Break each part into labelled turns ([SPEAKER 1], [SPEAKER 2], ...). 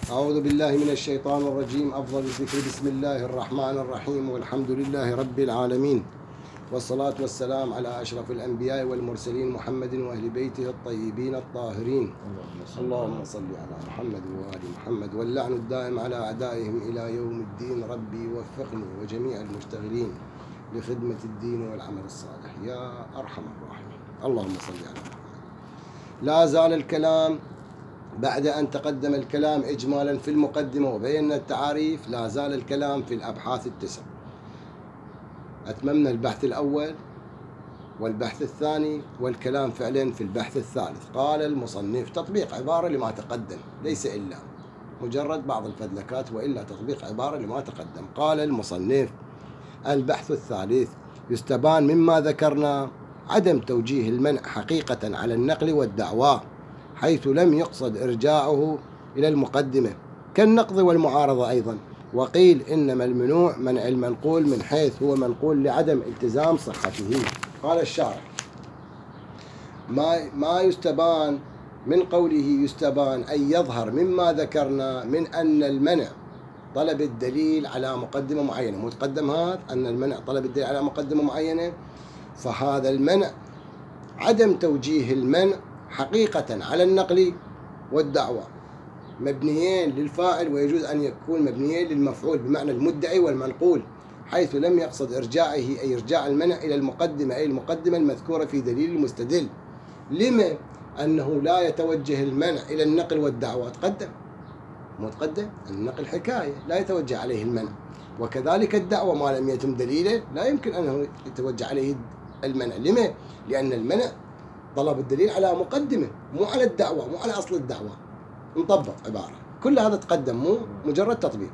[SPEAKER 1] أعوذ بالله من الشيطان الرجيم. أفضل الذكر بسم الله الرحمن الرحيم، والحمد لله رب العالمين، والصلاة والسلام على أشرف الأنبياء والمرسلين محمد وأهل بيته الطيبين الطاهرين. اللهم صل على محمد وآل محمد، واللعن الدائم على أعدائهم إلى يوم الدين. ربي وفقني وجميع المشتغلين لخدمة الدين والعمل الصالح يا أرحم الراحمين. اللهم صل على محمد. لا زال الكلام بعد أن تقدم الكلام إجمالا في المقدمة وبينا التعاريف، لا زال الكلام في الأبحاث التسع. أتممنا البحث الأول والبحث الثاني، والكلام فعلا في البحث الثالث. قال المصنف تطبيق عبارة لما تقدم، ليس إلا مجرد بعض الفدلكات، وإلا تطبيق عبارة لما تقدم. قال المصنف البحث الثالث: يستبان مما ذكرنا عدم توجيه المنع حقيقة على النقل والدعوى، حيث لم يقصد إرجاعه إلى المقدمة، كالنقض والمعارضة أيضا. وقيل إنما المنوع منع المنقول من حيث هو منقول لعدم التزام صحته. قال الشارح: ما يستبان من قوله يستبان أي يظهر مما ذكرنا من أن المنع طلب الدليل على مقدمة معينة. متقدم هذا أن المنع طلب الدليل على مقدمة معينة، فهذا المنع عدم توجيه المنع حقيقة على النقل والدعوة مبنيين للفاعل، ويجوز أن يكون مبنيين للمفعول بمعنى المدعي والمنقول، حيث لم يقصد إرجاعه أي إرجاع المنع إلى المقدمة، أي المقدمة المذكورة في دليل المستدل. لما؟ أنه لا يتوجه المنع إلى النقل والدعوة. تقدم متقدم النقل حكاية لا يتوجه عليه المنع، وكذلك الدعوة ما لم يتم دليله لا يمكن أنه يتوجه عليه المنع. لما؟ لأن المنع طلب الدليل على مقدمة، مو على الدعوة، مو على أصل الدعوة. نطبق عبارة، كل هذا تقدم، مو مجرد تطبيق.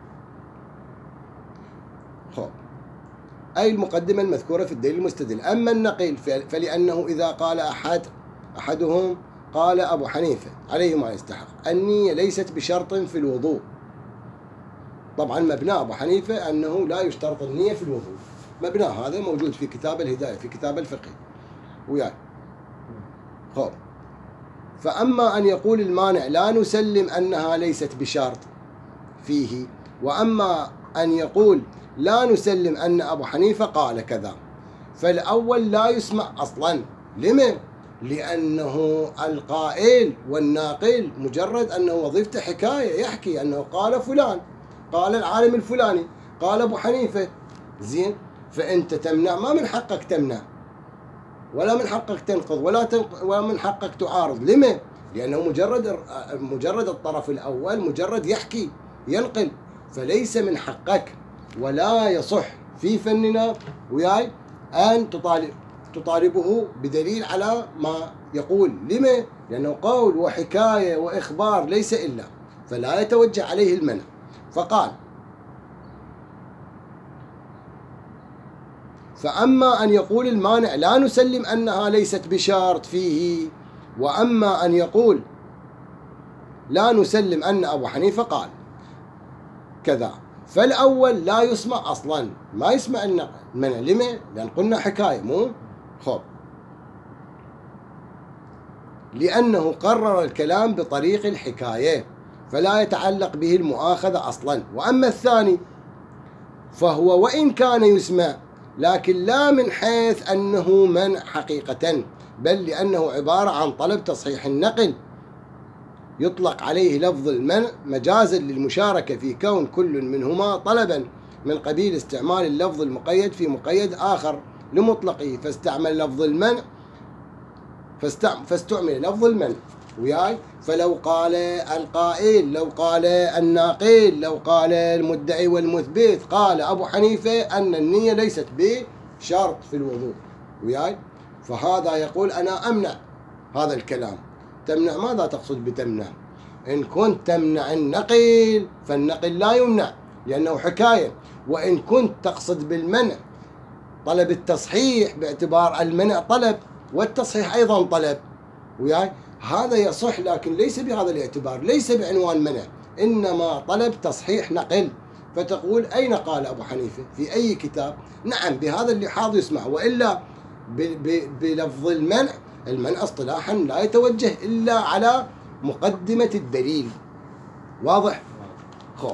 [SPEAKER 1] خب، أي المقدمة المذكورة في الدليل المستدل. أما النقل فلأنه إذا قال أحدهم قال أبو حنيفة عليه ما يستحق النية ليست بشرط في الوضوء. طبعا مبنى أبو حنيفة أنه لا يشترط النية في الوضوء، مبنى هذا موجود في كتاب الهداية في كتاب الفقه وياي. خب، فأما أن يقول المانع لا نسلم أنها ليست بشرط فيه، وأما أن يقول لا نسلم أن أبو حنيفة قال كذا، فالأول لا يسمع أصلا. لما؟ لأنه القائل والناقل مجرد أنه وظيفته حكاية، يحكي أنه قال فلان، قال العالم الفلاني، قال أبو حنيفة. زين، فأنت تمنع، ما من حقك تمنع، ولا من حقك تنقض، ولا من حقك تعارض. لما؟ لأنه مجرد الطرف الأول مجرد يحكي ينقل، فليس من حقك ولا يصح في فننا وياي أن تطالبه بدليل على ما يقول. لما؟ لأنه قول وحكاية وإخبار ليس إلا، فلا يتوجه عليه المنع. فقال: فأما أن يقول المانع لا نسلم أنها ليست بشرط فيه، وأما أن يقول لا نسلم أن أبو حنيفة قال كذا، فالأول لا يسمع أصلا، ما يسمع المنع. لما؟ لأن قلنا حكاية، مو خب، لأنه قرر الكلام بطريق الحكاية فلا يتعلق به المؤاخذة أصلا. وأما الثاني فهو وإن كان يسمع لكن لا من حيث أنه منع حقيقة، بل لأنه عبارة عن طلب تصحيح النقل، يطلق عليه لفظ المنع مجازا للمشاركة في كون كل منهما طلبا من قبيل استعمال اللفظ المقيد في مقيد آخر لمطلقه، فاستعمل لفظ المنع وياي. فلو قال القائل، لو قال الناقل، لو قال المدعي والمثبت قال أبو حنيفة أن النية ليست بشرط في الوضوء وياي، فهذا يقول أنا أمنع هذا الكلام. تمنع، ماذا تقصد بتمنع؟ إن كنت تمنع النقل فالنقل لا يمنع لأنه حكاية، وإن كنت تقصد بالمنع طلب التصحيح باعتبار المنع طلب والتصحيح أيضا طلب وياي، هذا يصح، لكن ليس بهذا الاعتبار، ليس بعنوان منع، إنما طلب تصحيح نقل. فتقول أين قال أبو حنيفة في أي كتاب؟ نعم بهذا اللحاظ يسمع، وإلا بلفظ المنع اصطلاحا لا يتوجه إلا على مقدمة الدليل واضح؟ خب.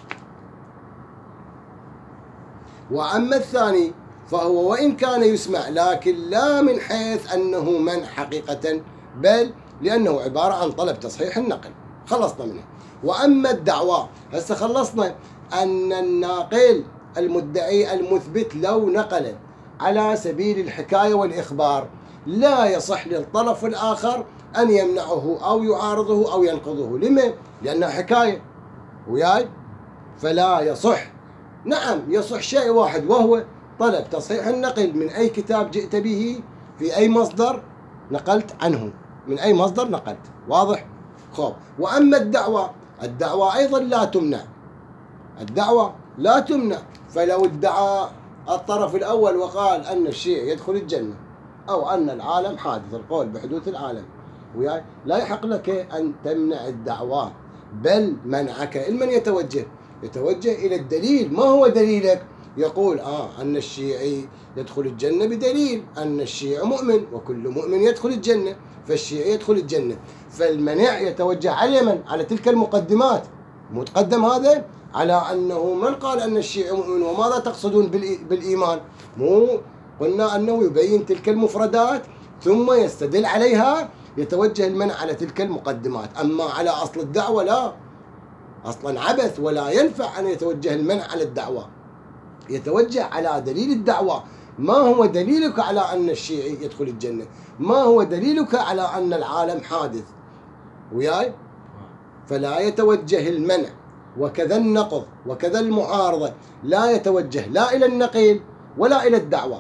[SPEAKER 1] وأما الثاني فهو وإن كان يسمع لكن لا من حيث أنه منع حقيقة، بل لأنه عبارة عن طلب تصحيح النقل. خلصنا منه. وأما الدعوى، هسه خلصنا أن الناقل المدعي المثبت لو نقل على سبيل الحكاية والإخبار لا يصح للطرف الآخر أن يمنعه أو يعارضه أو ينقضه. لما؟ لأنها حكاية وياي، فلا يصح. نعم يصح شيء واحد، وهو طلب تصحيح النقل من أي كتاب جئت به في أي مصدر نقلت عنه، من أي مصدر نقلت. واضح؟ خب. وأما الدعوة أيضا لا تمنع، الدعوة لا تمنع. فلو ادعى الطرف الأول وقال أن الشيعي يدخل الجنة أو أن العالم حادث، القول بحدوث العالم وياي، لا يحق لك أن تمنع الدعوة، بل منعك لمن يتوجه إلى الدليل. ما هو دليلك؟ يقول أن الشيعي يدخل الجنة بدليل أن الشيعي مؤمن وكل مؤمن يدخل الجنة، فالشيعي يدخل الجنة. فالمنع يتوجه على من؟ على تلك المقدمات. متقدم هذا على أنه من قال أن الشيعي مؤمن وماذا تقصدون بالإيمان؟ مو قلنا أنه يبين تلك المفردات ثم يستدل عليها، يتوجه المنع على تلك المقدمات. أما على أصل الدعوة لا، أصلا عبث، ولا ينفع أن يتوجه المنع على الدعوة، يتوجه على دليل الدعوة. ما هو دليلك على أن الشيعي يدخل الجنة؟ ما هو دليلك على أن العالم حادث وياي؟ فلا يتوجه المنع، وكذا النقض وكذا المعارضة، لا يتوجه لا إلى النقيل ولا إلى الدعوة.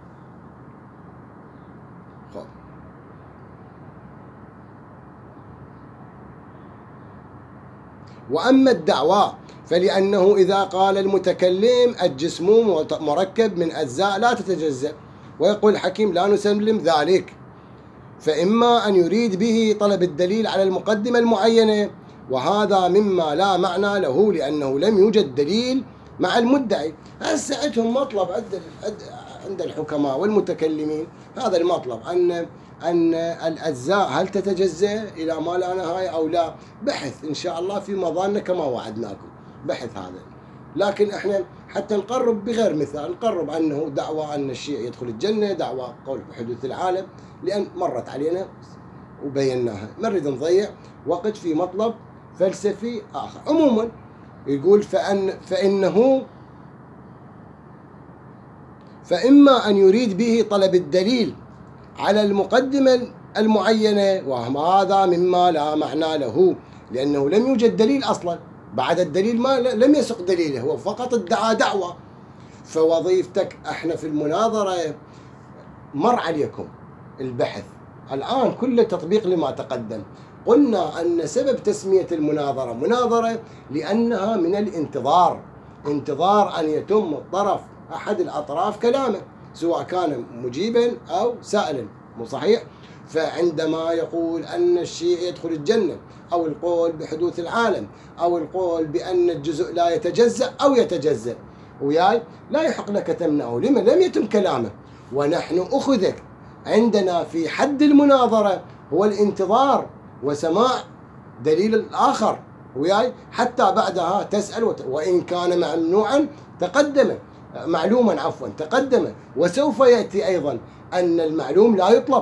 [SPEAKER 1] وأما الدعوة فلأنه إذا قال المتكلم الجسم مركب من أجزاء لا تتجزأ، ويقول الحكيم لا نسلم ذلك، فإما أن يريد به طلب الدليل على المقدمة المعينة، وهذا مما لا معنى له لأنه لم يوجد دليل مع المدعي. هسه عندهم مطلب عند الحكماء والمتكلمين، هذا المطلب أن الأجزاء هل تتجزأ إلى ما لا نهاية أو لا. بحث إن شاء الله في مظاننا كما وعدناكم، بحث هذا. لكن إحنا حتى نقرب بغير مثال، نقرب أنه دعوة أن الشيعي يدخل الجنة، دعوة قول بحدوث العالم، لأن مرت علينا وبيناها، ما نريد نضيع وقت في مطلب فلسفي آخر. عموما يقول فإما أن يريد به طلب الدليل على المقدمة المعينة، وهذا مما لا معنى له لأنه لم يوجد دليل أصلا. بعد الدليل ما لم يسق دليله، هو فقط ادعى دعوة. فوظيفتك احنا في المناظرة مر عليكم البحث الآن كله تطبيق لما تقدم. قلنا أن سبب تسمية المناظرة مناظرة لأنها من الانتظار، انتظار أن يتم الطرف أحد الأطراف كلامه، سواء كان مجيبا أو سائلا، مو صحيح؟ فعندما يقول أن الشيعي يدخل الجنة، أو القول بحدوث العالم، أو القول بأن الجزء لا يتجزأ أو يتجزأ وياي، لا يحق لك تمنعه. لما؟ لم يتم كلامه، ونحن أخذك عندنا في حد المناظرة هو الانتظار وسماع دليل الآخر وياي، حتى بعدها تسأل وإن كان ممنوعا تقدم، معلوما عفوا تقدم. وسوف يأتي أيضا أن المعلوم لا يطلب،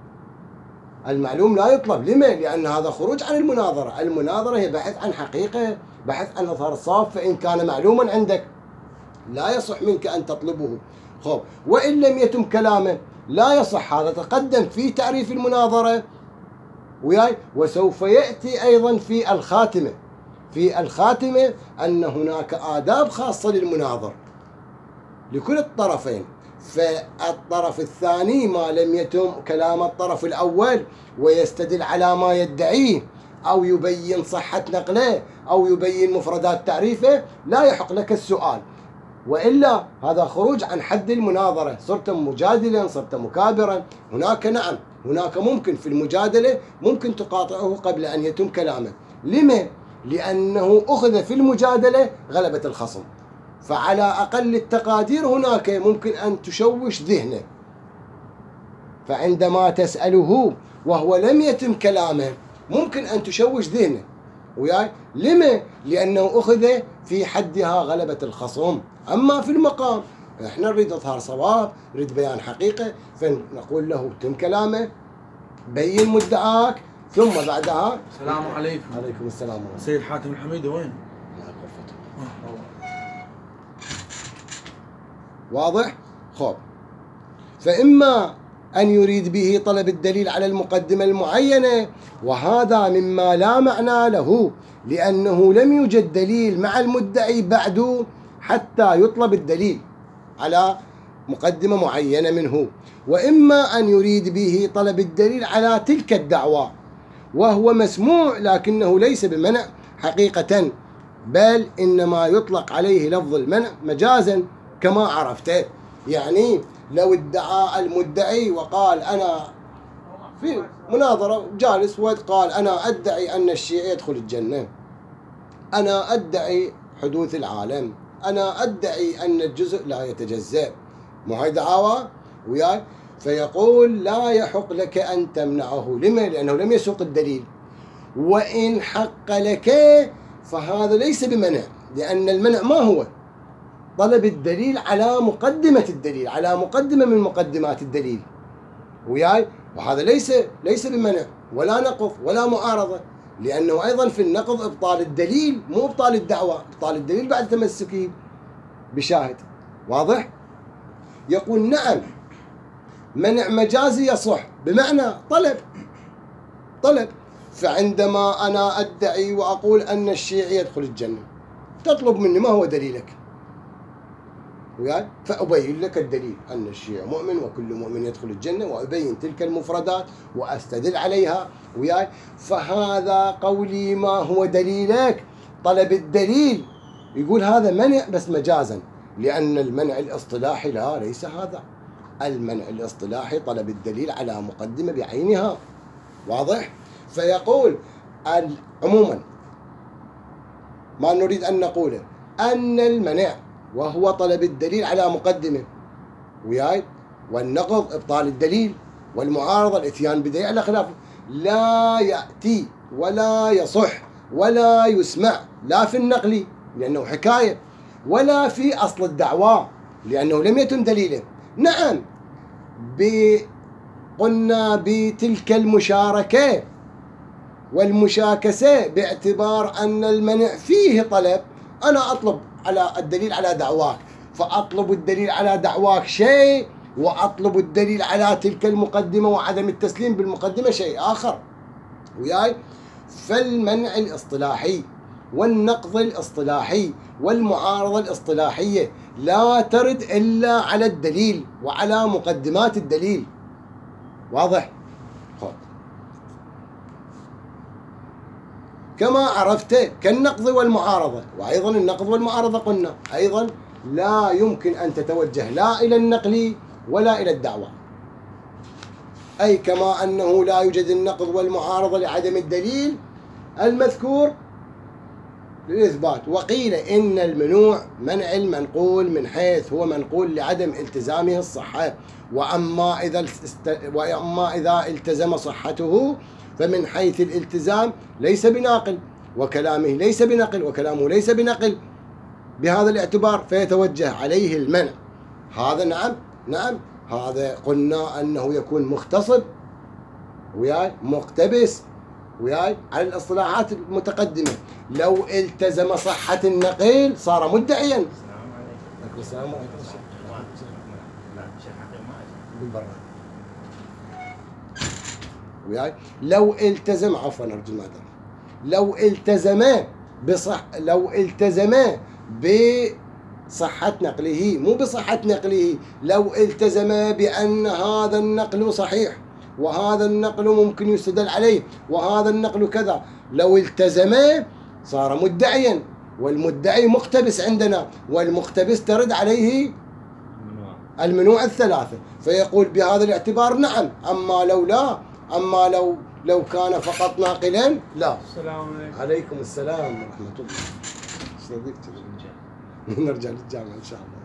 [SPEAKER 1] المعلوم لا يطلب. لما؟ لأن هذا خروج عن المناظرة. المناظرة هي بحث عن حقيقة، بحث عن إظهار الصواب، فإن كان معلوما عندك لا يصح منك أن تطلبه. خب، وإن لم يتم كلامه لا يصح، هذا تقدم في تعريف المناظرة وياي. وسوف يأتي أيضا في الخاتمة، في الخاتمة أن هناك آداب خاصة للمناظر لكل الطرفين. فالطرف الثاني ما لم يتم كلام الطرف الأول ويستدل على ما يدعيه أو يبين صحة نقله أو يبين مفردات تعريفه لا يحق لك السؤال، وإلا هذا خروج عن حد المناظرة، صرت مجادلا، صرت مكابرا. هناك نعم، هناك ممكن في المجادلة ممكن تقاطعه قبل أن يتم كلامه. لما؟ لأنه أخذ في المجادلة غلبة الخصم، فعلى أقل التقادير هناك ممكن أن تشوش ذهنه، فعندما تسأله وهو لم يتم كلامه ممكن أن تشوش ذهنه وياي لما؟ لأنه أخذ في حدها غلبة الخصم. أما في المقام احنا نريد إظهار صواب، نريد بيان حقيقة، فنقول له تم كلامه، بين مدعاك، ثم بعدها
[SPEAKER 2] السلام عليكم.
[SPEAKER 1] عليكم السلام ورحمة الله.
[SPEAKER 2] سيد حاتم الحميدي وين؟
[SPEAKER 1] واضح؟ خب، فإما أن يريد به طلب الدليل على المقدمة المعينة، وهذا مما لا معنى له، لأنه لم يوجد دليل مع المدعي بعد حتى يطلب الدليل على مقدمة معينة منه. وإما أن يريد به طلب الدليل على تلك الدعوة، وهو مسموع لكنه ليس بمنع حقيقة، بل إنما يطلق عليه لفظ المنع مجازا كما عرفته. يعني لو ادعى المدعي وقال أنا في مناظرة جالس وقال أنا أدعي أن الشيعي يدخل الجنة، أنا أدعي حدوث العالم، أنا أدعي أن الجزء لا يتجزأ، مو هاي دعاوى وياي؟ فيقول لا يحق لك أن تمنعه. لما؟ لأنه لم يسوق الدليل. وإن حق لك فهذا ليس بمنع، لأن المنع ما هو؟ طلب الدليل على مقدمة الدليل، على مقدمة من مقدمات الدليل وياي، وهذا ليس بمنع ولا نقض ولا معارضة، لأنه أيضا في النقض إبطال الدليل، مو إبطال الدعوة، إبطال الدليل بعد تمسكه بشاهد. واضح؟ يقول نعم، منع مجازي يصح بمعنى طلب. فعندما أنا أدعي وأقول أن الشيعي يدخل الجنة، تطلب مني ما هو دليلك؟ وياي؟ فأبين لك الدليل أن الشيعي مؤمن وكل مؤمن يدخل الجنة، وأبين تلك المفردات وأستدل عليها وياي. فهذا قولي ما هو دليلك؟ طلب الدليل. يقول هذا منع بس مجازا، لأن المنع الاصطلاحي لا، ليس هذا. المنع الاصطلاحي طلب الدليل على مقدمة بعينها. واضح؟ فيقول عموما ما نريد أن نقوله أن المنع وهو طلب الدليل على مقدمة وياي، والنقض إبطال الدليل، والمعارضة الإتيان بدليل على خلافه، لا يأتي ولا يصح ولا يسمع، لا في النقل لأنه حكاية، ولا في أصل الدعوة لأنه لم يتم دليله. نعم، قلنا بتلك المشاركة والمشاكسة باعتبار أن المنع فيه طلب. أنا أطلب على الدليل على دعواك، فأطلب الدليل على دعواك شيء، وأطلب الدليل على تلك المقدمة وعدم التسليم بالمقدمة شيء آخر وياي. فالمنع الاصطلاحي والنقض الاصطلاحي والمعارضة الاصطلاحية لا ترد إلا على الدليل وعلى مقدمات الدليل. واضح؟ كما عرفت كالنقض والمعارضة. وأيضا النقض والمعارضة قلنا أيضا لا يمكن أن تتوجه لا إلى النقل ولا إلى الدعوة، أي كما أنه لا يوجد النقض والمعارضة لعدم الدليل المذكور للإثبات. وقيل إن المنوع منع المنقول من حيث هو منقول لعدم التزامه الصحة، وأما إذا التزم صحته فمن حيث الالتزام ليس بناقل، وكلامه ليس بنقل، وكلامه ليس بنقل. بهذا الاعتبار فيتوجه عليه المنع. هذا نعم هذا قلنا أنه يكون مغتصب وياي، مقتبس وياي على الاصطلاحات المتقدمة. لو التزم صحة النقل صار مدعيا.
[SPEAKER 3] السلام عليكم.
[SPEAKER 1] السلام عليكم. وياي لو التزم، عفوا أرجو المعذرة، لو التزم بصحة نقله، مو بصحة نقله، لو التزم بأن هذا النقل صحيح وهذا النقل ممكن يستدل عليه وهذا النقل كذا، لو التزم صار مدعيا، والمدعي مقتبس عندنا، والمقتبس ترد عليه المنوع الثلاثة. فيقول بهذا الاعتبار نعم. أما لو لا، أما لو كان فقط ناقلا لا.
[SPEAKER 2] السلام عليكم.
[SPEAKER 1] عليكم السلام ورحمة الله. نرجع للجامعة إن شاء الله.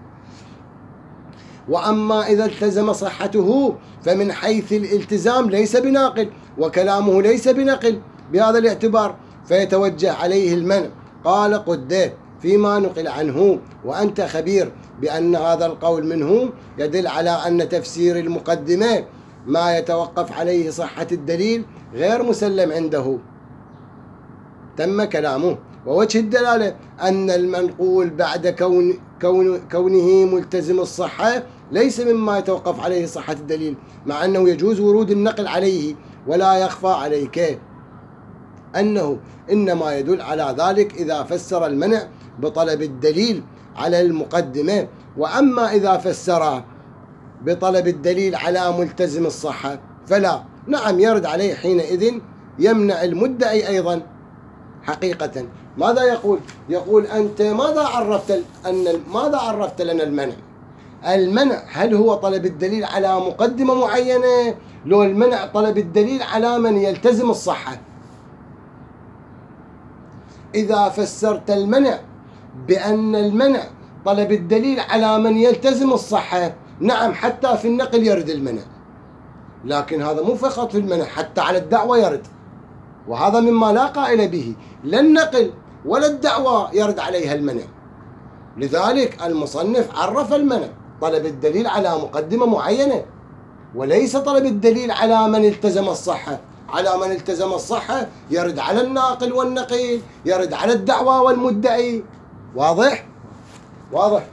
[SPEAKER 1] وأما إذا التزم صحته فمن حيث الالتزام ليس بناقل، وكلامه ليس بنقل بهذا الاعتبار، فيتوجه عليه المنع. قال قدير فيما نقل عنه: وأنت خبير بأن هذا القول منه يدل على أن تفسير المقدمة ما يتوقف عليه صحة الدليل غير مسلم عنده. تم كلامه. ووجه الدلالة أن المنقول بعد كونه ملتزم الصحة ليس مما يتوقف عليه صحة الدليل، مع أنه يجوز ورود النقل عليه، ولا يخفى عليك أنه إنما يدل على ذلك إذا فسر المنع بطلب الدليل على المقدمة. وأما إذا فسر بطلب الدليل على ملتزم الصحة فلا، نعم يرد عليه حينئذ يمنع المدعي أيضا. حقيقة ماذا يقول؟ يقول أنت ماذا عرفت لنا المنع؟ المنع هل هو طلب الدليل على مقدمة معينة، لو المنع طلب الدليل على من يلتزم الصحة؟ إذا فسرت المنع بأن المنع طلب الدليل على من يلتزم الصحة، نعم حتى في النقل يرد المنع، لكن هذا مو فقط في المنع، حتى على الدعوة يرد، وهذا مما لا قائل به، لا النقل ولا الدعوة يرد عليها المنع. لذلك المصنف عرف المنع طلب الدليل على مقدمة معينة، وليس طلب الدليل على من التزم الصحة. على من التزم الصحة يرد على الناقل والنقيل، يرد على الدعوة والمدعي. واضح؟ واضح.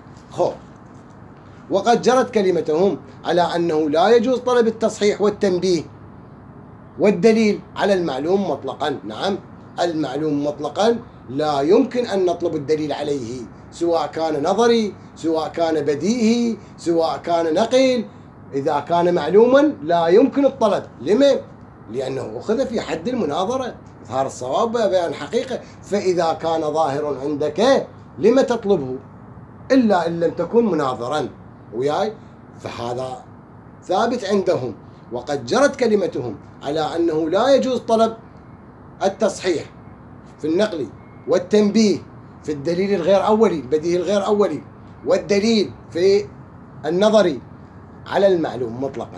[SPEAKER 1] وقد جرت كلمتهم على أنه لا يجوز طلب التصحيح والتنبيه والدليل على المعلوم مطلقا. نعم، المعلوم مطلقا لا يمكن أن نطلب الدليل عليه، سواء كان نظري، سواء كان بديهي، سواء كان نقل. إذا كان معلوما لا يمكن الطلب. لما؟ لأنه أخذ في حد المناظرة، إظهار الصواب بيان حقيقة. فإذا كان ظاهر عندك لما تطلبه إلا إن لم تكن مناظرا وياي؟ فهذا ثابت عندهم. وقد جرت كلمتهم على أنه لا يجوز طلب التصحيح في النقل والتنبيه في الدليل الغير أولي، البديهي الغير أولي، والدليل في النظري على المعلوم مطلقا،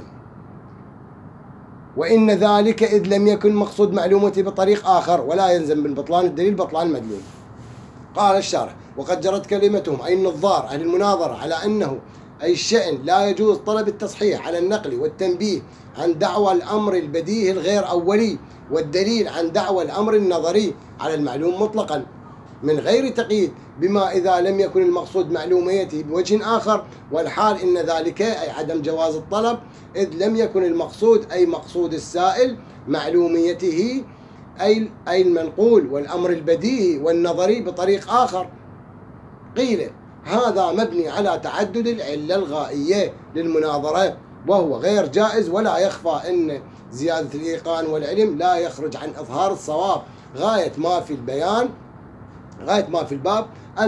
[SPEAKER 1] وإن ذلك إذ لم يكن مقصود معلومته بطريق آخر، ولا يلزم من بطلان الدليل بطلان المدلول. قال الشارح: وقد جرت كلمتهم أي النظار أهل المناظرة على أنه أي الشأن لا يجوز طلب التصحيح على النقل والتنبيه عن دعوى الأمر البديهي الغير أولي، والدليل عن دعوى الأمر النظري على المعلوم مطلقا، من غير تقييد بما إذا لم يكن المقصود معلوميته بوجه آخر، والحال إن ذلك أي عدم جواز الطلب، إذ لم يكن المقصود أي مقصود السائل معلوميته أي المنقول والأمر البديهي والنظري بطريق آخر. قيل هذا مبني على تعدد العلة الغائية للمناظرة، وهو غير جائز، ولا يخفى أن زيادة الإيقان والعلم لا يخرج عن إظهار الصواب. غاية ما في البيان، غاية ما في الباب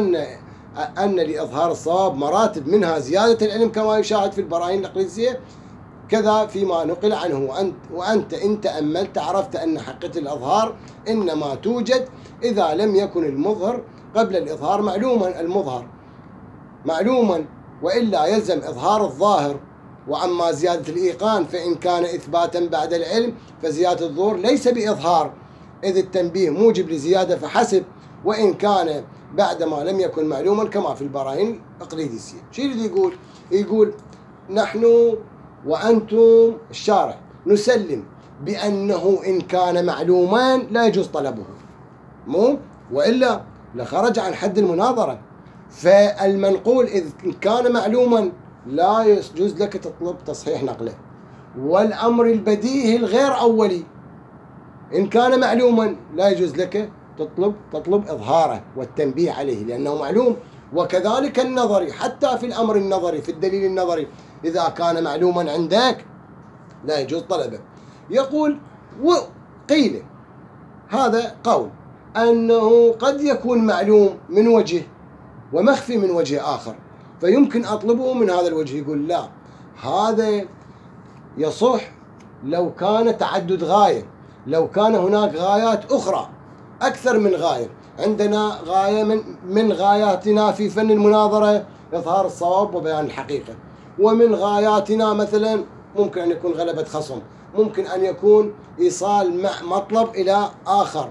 [SPEAKER 1] أن لإظهار الصواب مراتب، منها زيادة العلم كما يشاهد في البراهين الإقليسية، كذا فيما نقل عنه. وأنت إن تأملت عرفت أن حقيقة الإظهار إنما توجد إذا لم يكن المظهر قبل الإظهار معلوما، المظهر معلوما، وإلا يلزم إظهار الظاهر. وأما زيادة الإيقان فإن كان إثباتا بعد العلم فزيادة الظهور ليس بإظهار، إذ التنبيه موجب لزيادة فحسب، وإن كان بعدما لم يكن معلوما كما في البراهين الإقليديسية. شو اللي يقول نحن وأنتم الشارع نسلم بأنه إن كان معلوما لا يجوز طلبه، مو وإلا لخرج عن حد المناظرة. فالمنقول إذ كان معلوما لا يجوز لك تطلب تصحيح نقله، والأمر البديهي الغير أولي إن كان معلوما لا يجوز لك تطلب إظهاره والتنبيه عليه لأنه معلوم. وكذلك النظري، حتى في الأمر النظري في الدليل النظري إذا كان معلوما عندك لا يجوز طلبه. يقول وقيل هذا قول أنه قد يكون معلوم من وجه ومخفي من وجه آخر، فيمكن أطلبه من هذا الوجه. يقول لا، هذا يصح لو كان تعدد غاية، لو كان هناك غايات أخرى أكثر من غاية. عندنا غاية من غاياتنا في فن المناظرة إظهار الصواب وبيان الحقيقة، ومن غاياتنا مثلا ممكن أن يكون غلبة خصم، ممكن أن يكون إيصال مطلب إلى آخر،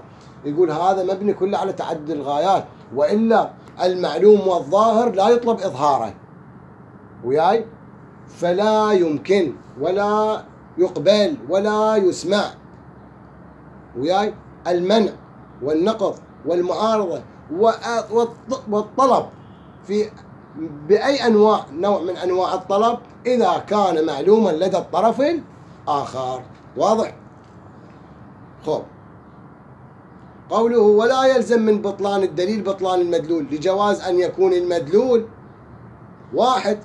[SPEAKER 1] يقول هذا مبني كله على تعدد الغايات، وإلا المعلوم والظاهر لا يطلب إظهاره وياي، فلا يمكن ولا يقبل ولا يسمع وياي المنع والنقض والمعارضة والطلب في بأي نوع من أنواع الطلب إذا كان معلوما لدى الطرف الآخر. واضح؟ خب قوله ولا يلزم من بطلان الدليل بطلان المدلول، لجواز أن يكون المدلول واحد،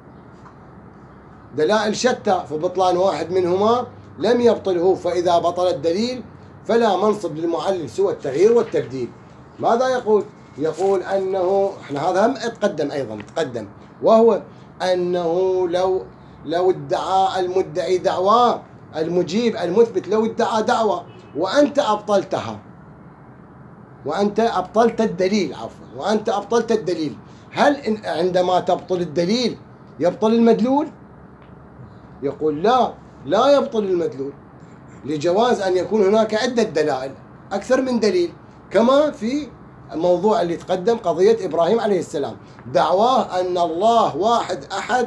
[SPEAKER 1] دلائل شتى، فبطلان واحد منهما لم يبطله، فإذا بطل الدليل فلا منصب للمعلل سوى التغيير والتبديل. ماذا يقول؟ يقول أنه احنا هذا هم تقدم، وهو أنه لو ادعى المدعي دعوى، المجيب المثبت لو ادعى دعوى وأنت أبطلتها، وأنت أبطلت الدليل، وأنت أبطلت الدليل، هل عندما تبطل الدليل يبطل المدلول؟ يقول لا يبطل المدلول، لجواز أن يكون هناك عدة دلائل أكثر من دليل، كما في الموضوع اللي تقدم قضية إبراهيم عليه السلام، دعواه أن الله واحد أحد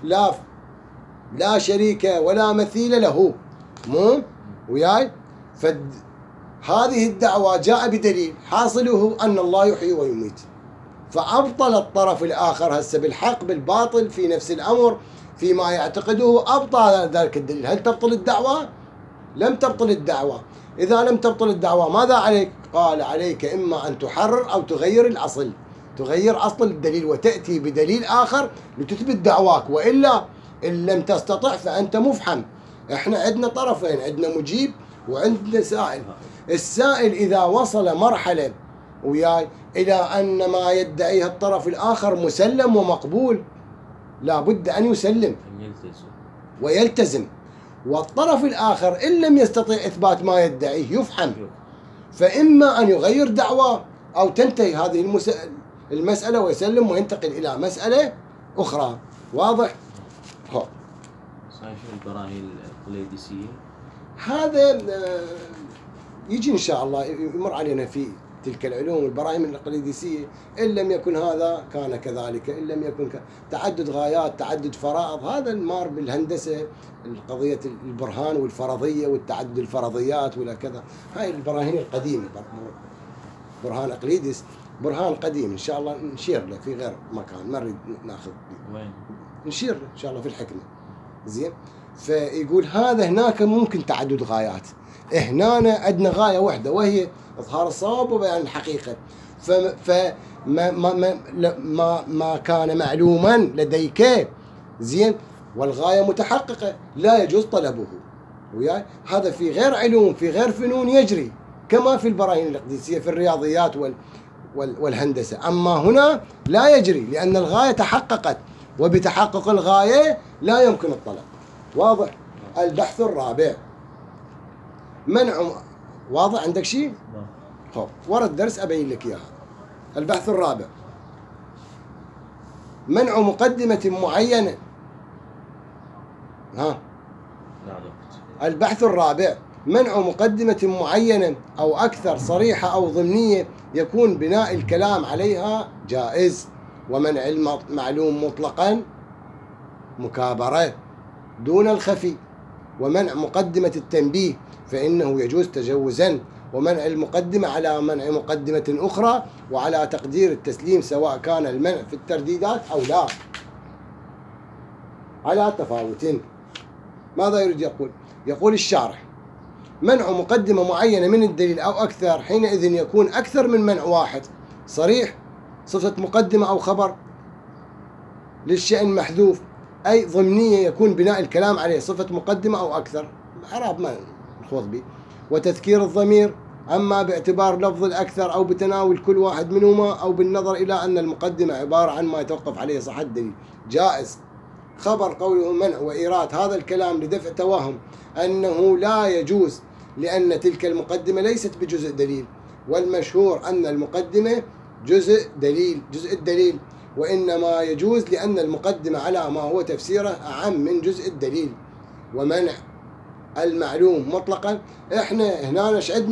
[SPEAKER 1] لا شريك ولا مثيل له، مو وياي؟ هذه الدعوة جاء بدليل حاصله أن الله يحيي ويميت، فأبطل الطرف الآخر هسه بالحق بالباطل في نفس الأمر فيما يعتقده، أبطل ذلك الدليل. هل تبطل الدعوة؟ لم تبطل الدعوة. إذا لم تبطل الدعوة ماذا عليك؟ قال عليك إما أن تحرر أو تغير الأصل، تغير أصل الدليل وتأتي بدليل آخر لتثبت دعواك، وإلا إن لم تستطع فأنت مفحم. إحنا عندنا طرفين، عندنا مجيب وعندنا سائل. السائل إذا وصل مرحلة وياي إلى أن ما يدعيه الطرف الآخر مسلم ومقبول لا بد أن يسلم ويلتزم، والطرف الآخر إن لم يستطيع إثبات ما يدعيه يفحم، فإما أن يغير دعواه أو تنتهي هذه المسألة ويسلم وينتقل إلى مسألة أخرى. واضح؟ هو
[SPEAKER 3] صحيح. البراهين القليدسية
[SPEAKER 1] هذا يجي إن شاء الله يمر علينا في تلك العلوم البراهين القليدسية، إن لم يكن هذا كان كذلك، إن لم يكن تعدد غايات، تعدد فرائض، هذا المار بالهندسة القضية البرهان والفرضية والتعدد الفرضيات ولا كذا، هاي البراهين القديمة. برهان أقليدس برهان قديم، إن شاء الله نشير له في غير مكان، ما نريد ناخذ
[SPEAKER 3] وين
[SPEAKER 1] نشير له إن شاء الله في الحكمة. زين، فيقول هذا هناك ممكن تعدد غايات، هنا عندنا غاية واحدة وهي إظهار الصواب وبيان الحقيقة، فما ما كان معلوما لديك زين والغاية متحققة لا يجوز طلبه وياي. هذا في غير علوم في غير فنون يجري، كما في البراهين الإقليدسية في الرياضيات والهندسة، أما هنا لا يجري لأن الغاية تحققت، وبتحقق الغاية لا يمكن الطلب. واضح؟ البحث الرابع منع. واضح عندك شيء؟ خب ورا الدرس أبين لك إياها. البحث الرابع منع مقدمة معينة. البحث الرابع منع مقدمة معينة أو أكثر صريحة أو ضمنية يكون بناء الكلام عليها جائز، ومنع المعلوم مطلقا مكابرة دون الخفي، ومنع مقدمة التنبيه فإنه يجوز تجوزا، ومنع المقدمة على منع مقدمة أخرى، وعلى تقدير التسليم سواء كان المنع في الترديدات أو لا على تفاوت. ماذا يريد يقول؟ يقول الشارح منع مقدمة معينة من الدليل أو أكثر حينئذ يكون أكثر من منع واحد صريح، صفة مقدمة أو خبر للشأن محذوف، أي ضمنية يكون بناء الكلام عليه صفة مقدمة أو أكثر، إعراب ما نخوض به، وتذكير الضمير أما باعتبار لفظ الأكثر أو بتناول كل واحد منهما أو بالنظر إلى أن المقدمة عبارة عن ما يتوقف عليه صحة الدليل جائز. خبر قوله منع وإيراد هذا الكلام لدفع توهم أنه لا يجوز لأن تلك المقدمة ليست بجزء دليل، والمشهور أن المقدمة جزء الدليل، وإنما يجوز لأن المقدمة على ما هو تفسيره أعم من جزء الدليل. ومنع المعلوم مطلقا، إحنا هنا عندنا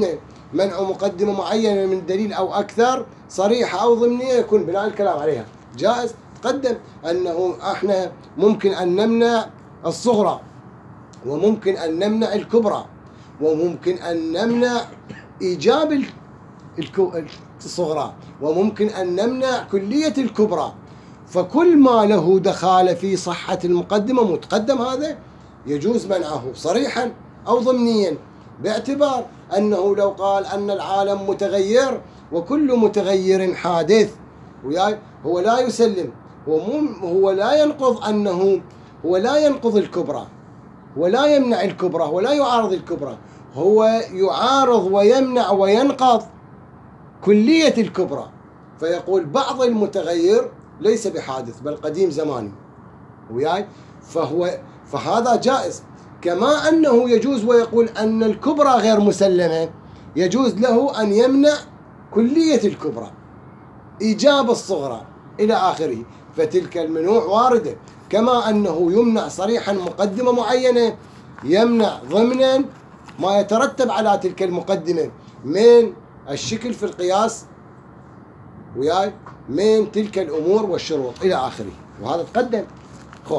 [SPEAKER 1] منع مقدمة معينة من دليل أو أكثر صريحة أو ضمنية يكون بناء الكلام عليها جائز. تقدم أنه إحنا ممكن أن نمنع الصغرى، وممكن أن نمنع الكبرى، وممكن أن نمنع إيجاب الصغرى، وممكن أن نمنع كلية الكبرى. فكل ما له دخالة في صحة المقدمة متقدم هذا يجوز منعه صريحا أو ضمنيا، باعتبار أنه لو قال أن العالم متغير وكل متغير حادث وياي هو لا يسلم، هو لا ينقض أنه هو لا ينقض الكبرى ولا يمنع الكبرى ولا يعارض الكبرى، هو يعارض ويمنع وينقض كلية الكبرى. فيقول بعض المتغير ليس بحادث بل قديم زماني وياي، فهذا جائز. كما أنه يجوز ويقول أن الكبرى غير مسلمة، يجوز له أن يمنع كلية الكبرى، إيجاب الصغرى إلى آخره. فتلك المنوع واردة، كما أنه يمنع صريحا مقدمة معينة، يمنع ضمنا ما يترتب على تلك المقدمة من الشكل في القياس وياي، من تلك الأمور والشروط إلى آخره. وهذا تقدم. خوف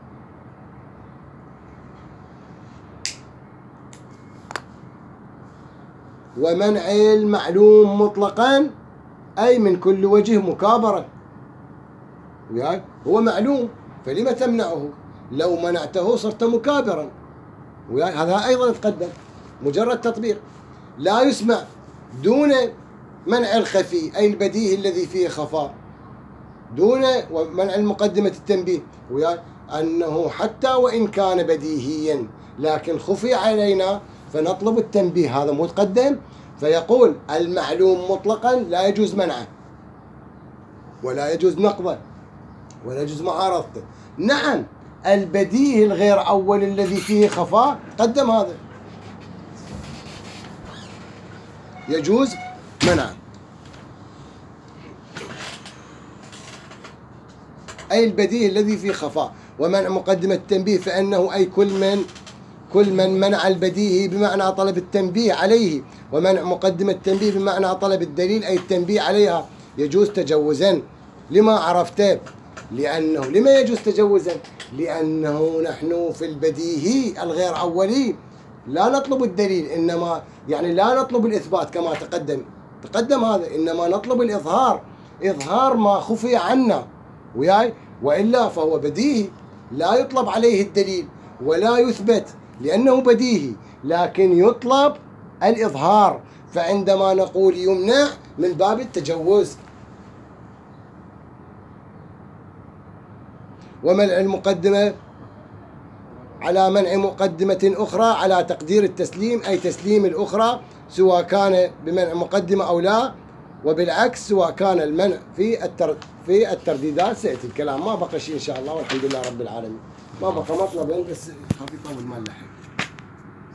[SPEAKER 1] ومنع المعلوم مطلقا أي من كل وجه مكابرة وياي، هو معلوم فلما تمنعه؟ لو منعته صرت مكابرا وياي. هذا أيضا تقدم مجرد تطبيق. لا يسمع دون منع الخفي أي البديهي الذي فيه خفاء، دون منع المقدمة التنبيه وياي، أنه حتى وإن كان بديهيا لكن خفي علينا فنطلب التنبيه، هذا متقدم. فيقول المعلوم مطلقا لا يجوز منعه ولا يجوز نقضه ولا يجوز معارضته. نعم البديهي الغير أول الذي فيه خفاء قدم هذا يجوز منعه. أي البديهي الذي فيه خفاء. ومنع مقدمة التنبيه فإنه أي كل من منع البديهي بمعنى طلب التنبيه عليه، ومنع مقدمة التنبيه بمعنى طلب الدليل أي التنبيه عليها يجوز تجوزا. لما عرفت؟ لأنه لما يجوز تجوزا؟ لأنه نحن في البديهي الغير أولي لا نطلب الدليل، إنما يعني لا نطلب الإثبات كما تقدم هذا، إنما نطلب الإظهار، إظهار ما خفي عنا وياي. وإلا فهو بديهي لا يطلب عليه الدليل ولا يثبت لأنه بديهي، لكن يطلب الإظهار. فعندما نقول يمنع من باب التجوز. ومنع المقدمة على منع مقدمة أخرى على تقدير التسليم أي تسليم الأخرى سواء كان بمنع مقدمة أو لا، وبالعكس سواء كان المنع في الترديدات. سيأتي الكلام، ما بقى شيء إن شاء الله والحمد لله رب العالمين. ما بقى مطلب بس خفيف أول ما نلحق.